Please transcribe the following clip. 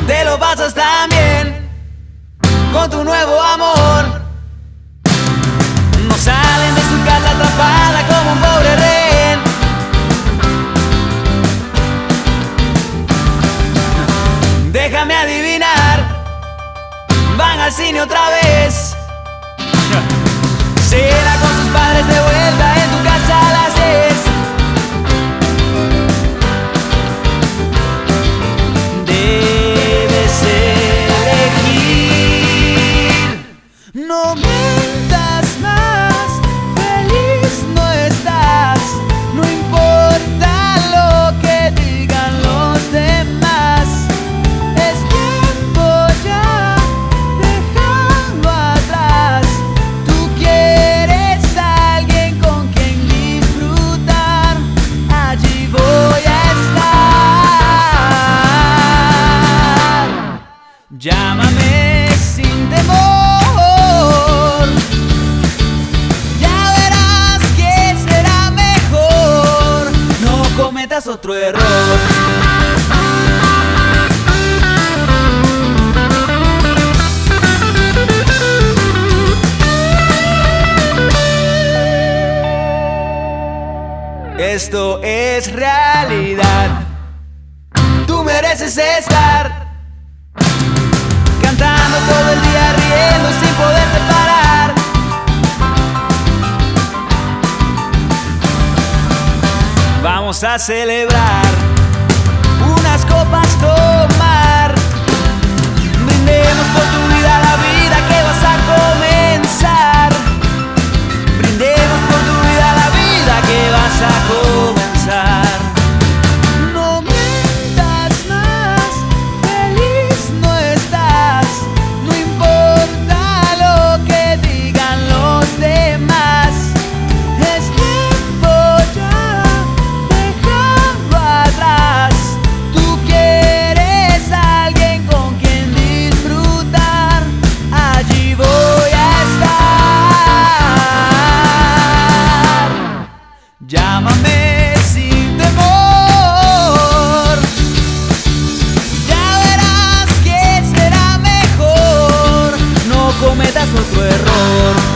te lo pasas tan bien con tu nuevo amor. No salen de su casa atrapada como un pobre rehén. Déjame adivinar, van al cine otra vez. Cena con sus padres de vuelta en tu casa a las 10. Debes elegir. No mientas más, feliz no estás. No importa lo que digan los demás. Es tiempo ya, dejando atrás. Tú quieres a alguien con quien disfrutar. Allí voy a estar. Llámame sin temor. Ya verás que será mejor. No cometas otro error. Esto es realidad. Tú mereces estar cantando todo el día, riendo sin poderte parar. Vamos a celebrar, unas copas tomar. Brindemos por tu vida, la vida que vas a comenzar. Brindemos por tu vida, la vida que vas a comenzar. No mientas más, feliz no estás. No importa lo que digan los demás. Es tiempo ya, dejando atrás. Tú quieres a alguien con quien disfrutar. Allí voy a estar. Llámame sin temor. Ya verás que será mejor. No cometas otro error.